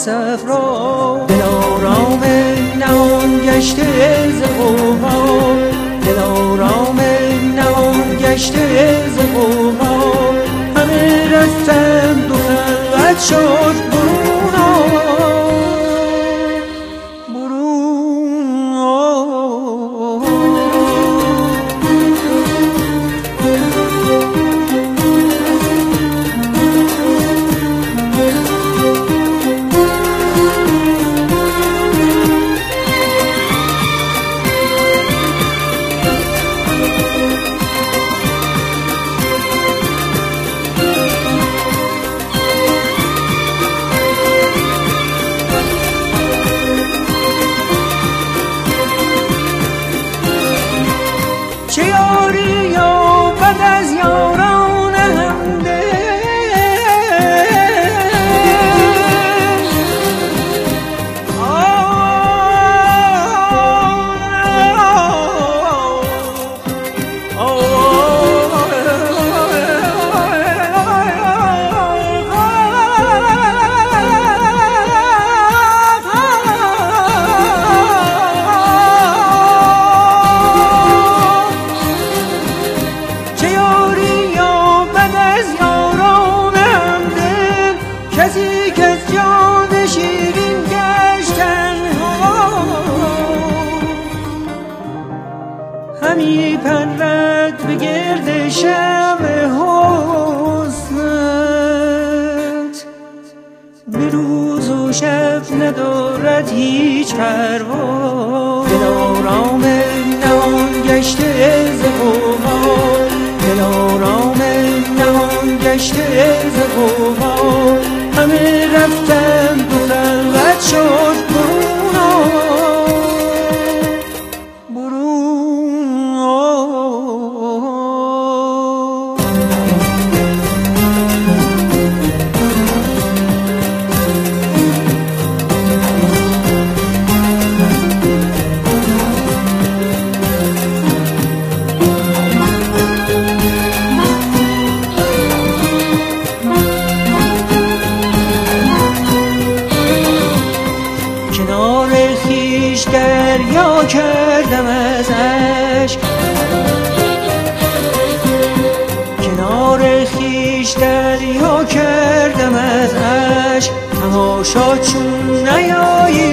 صفرا، دلارام نهان گشته ز غوغا، دلارام نهان گشته ز غوغا، همه رفتند و خلوت شد برون چه یاری یابد از یاران همدل، کسی که از جان شیرین گشتن همی پرد به گرد شمع حسنت، به روز و شب ندارد هیچ پروا، دلارام نهان گشته ز غوغا، دلارام نهان گشته ز غوغا، همه رفتند و خلوت شد برون کنار خویش دریا کردم از اشک، کنار خویش دریا کردم از اشک، تماشا چون نیایی